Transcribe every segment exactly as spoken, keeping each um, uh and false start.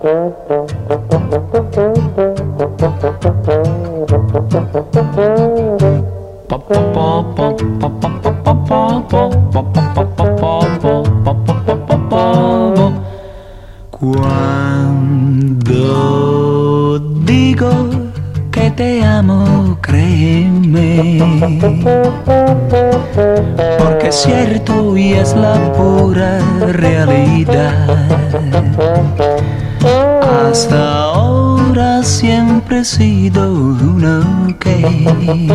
Cuando digo que te amo, créeme, porque es cierto y es la pura realidad. Hasta ahora siempre he sido uno que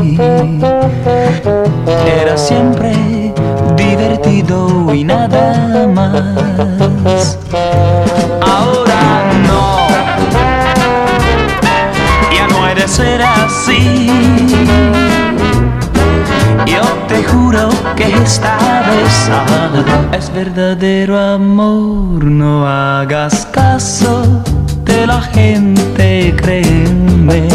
era siempre divertido y nada más. Ahora no, ya no he de ser así. Yo te juro que esta vez es verdadero amor. No hagas caso de la gente, créeme.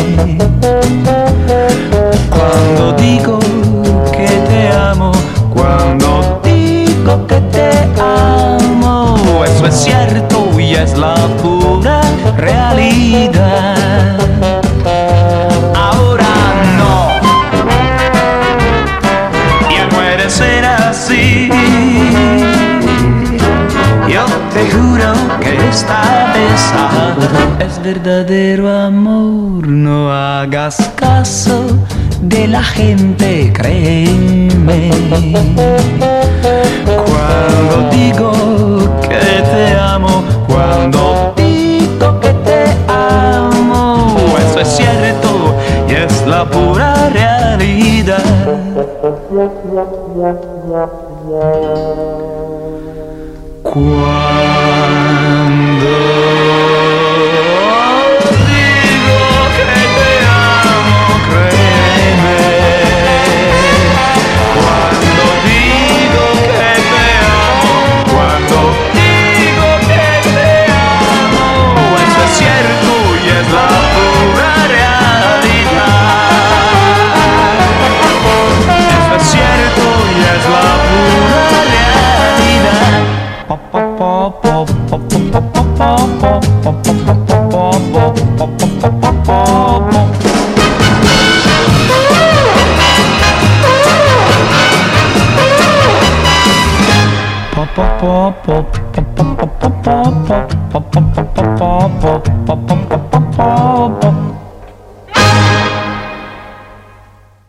Cuando digo que te amo, cuando digo que te amo, eso es cierto y es la pura realidad. Ahora no, ya no he de ser así. Yo te juro que esta vez es verdadero amor. No hagas caso de la gente, créeme. Cuando digo que te amo, cuando digo que te amo, eso es cierto y es la pura realidad. Cuando digo que te amo, créeme. Cuando digo que te amo, cuando digo que te amo, eso es cierto y es la pura realidad. Eso es cierto y es la pura realidad. Pop, pop, pop, pop, pop, pop.